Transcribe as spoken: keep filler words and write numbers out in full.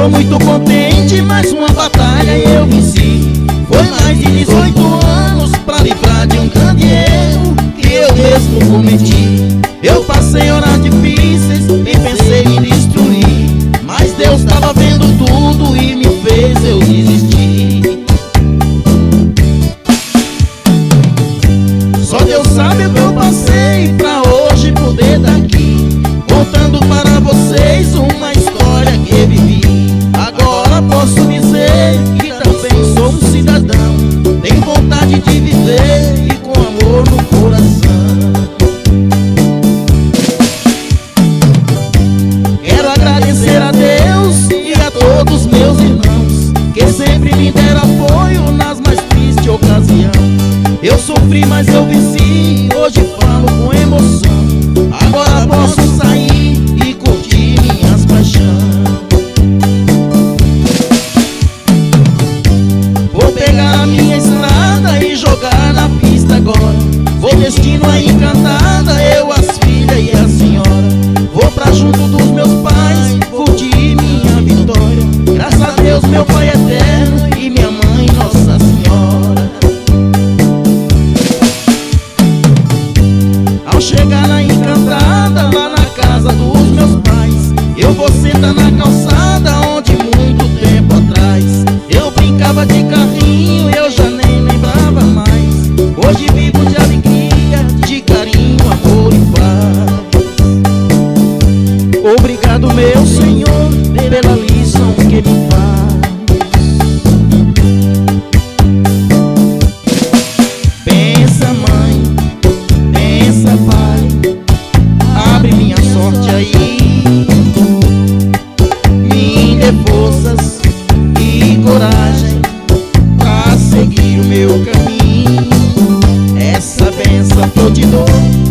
Tô muito contente, mais uma batalha eu venci. Foi mais de dezoito anos pra livrar de um grande erro que eu mesmo cometi. Eu passei horas difíceis e pensei em destruir, mas Deus tava vendo tudo e me fez eu desistir. Só Deus sabe o que eu passei pra hoje poder dar aqui, contando para vocês uma história que vivi. Agora posso dizer que também sou um cidadão, tenho vontade de viver e com amor no coração. Quero agradecer a Deus e a todos meus irmãos que sempre me deram apoio nas mais tristes ocasiões. Eu sofri, mas eu venci, hoje falo com emoção. Agora posso sair e curtir minhas paixões. Vou pegar a minha estrada e jogar na pista agora. Vou destino a Encantada, eu, as filhas e a senhora. Vou pra junto dos meus pais, curtir minha vitória. Graças a Deus, meu Pai eterno, e minha mãe, Nossa Senhora. Ao chegar na Encantada, lá na casa dos meus pais, eu vou sentar na calçada onde muito tempo atrás eu brincava de carrinho, eu já nem lembrava mais. Hoje vivo de alegria, de carinho, amor e paz. Obrigado, meu Senhor, pela lição que me faz. Pensa, mãe, pensa, pai, abre minha sorte aí, me dê forças e coragem pra seguir o meu caminho. Essa bênção que eu te dou